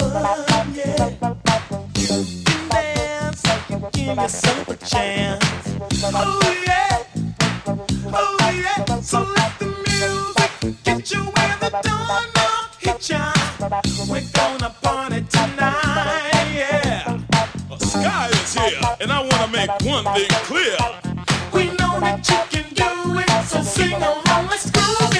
yeah. You can dance, give yourself a chance. Oh yeah, oh yeah. So let the music get you where the dawn knock hit ya. We're gonna party tonight, yeah. Sky is here, and I wanna make one thing clear. We know that you can do it, so sing along, let's groove it.